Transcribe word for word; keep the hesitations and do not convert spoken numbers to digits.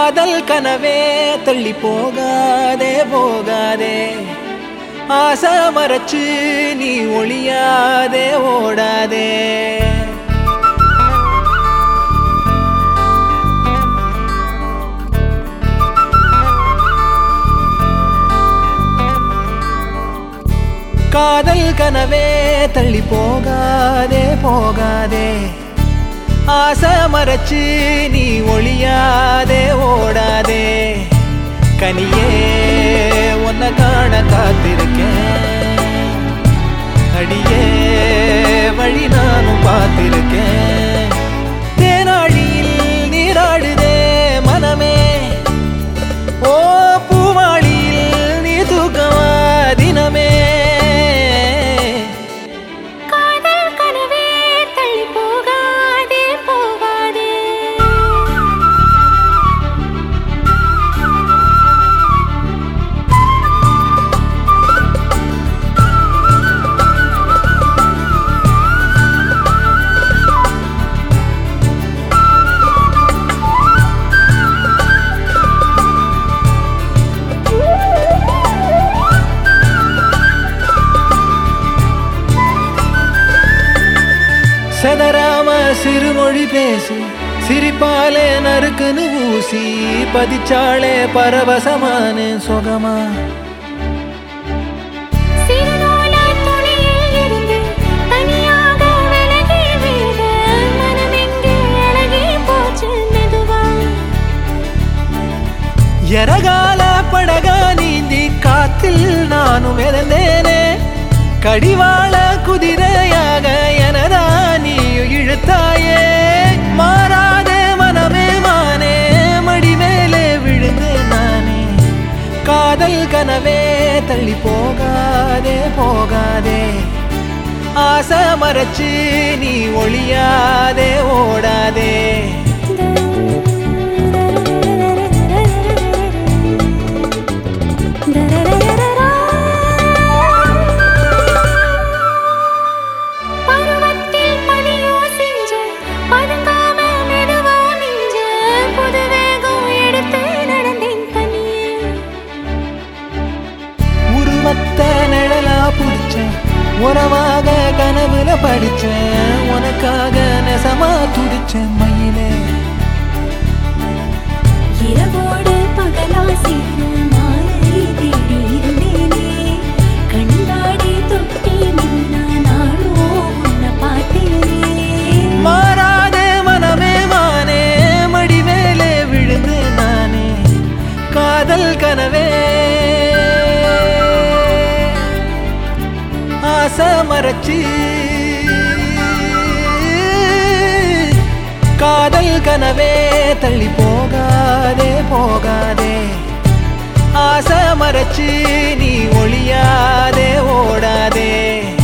காதல் கனவே தள்ளி போகாதே போகாதே ஆசை மறைச்சு நீ ஒளியாதே ஓடாதே காதல் கனவே தள்ளி போகாதே போகாதே ஆசை மறைச்சு நீ ஒளியாதே ஓடாதே கனியே உன்னை காண காத்திருக்கேன் அடியே வழி நானும் பார்த்திருக்கேன் தேனாழியில் நீராடுதே மனமே ஓ பூவாளியில் நீ தூக்கமா தினமே சதராம சிறுமொழி பேசி சிரிப்பாலே நறுக்குன்னு ஊசி பதிச்சாளே பரவசமான சுகமா எரகால படகா நீந்தி காத்தில் நானும் இழந்தேனே கடிவாள குதிரையாக எனதா நீயும் இழுத்தாயே மாறாதே மனமே மானே மடி மேலே விழுந்தேன் நானே காதல் கனவே தள்ளி போகாதே போகாதே ஆசை மறைச்சு நீ ஒளியாதே ஓடாதே நிழலா புடிச்சேன் உறவாக கனவுல படிச்சேன் உனக்காக நெசமா துடிச்சேன் மயிலே இரவோடு பகலா சேரும் மாலை தேடி இருந்தேனே கண்ணாடி தொட்டி நின்னா நாளோ உன்னை பார்த்தேனே மாறாதே மனமே மானே மடி மேலே விழுந்தேன் நானே காதல் கனவே ஆசை மறைச்சு காதல் கனவே தள்ளி போகாதே போகாதே ஆசை மறைச்சு நீ ஒளியாதே ஓடாதே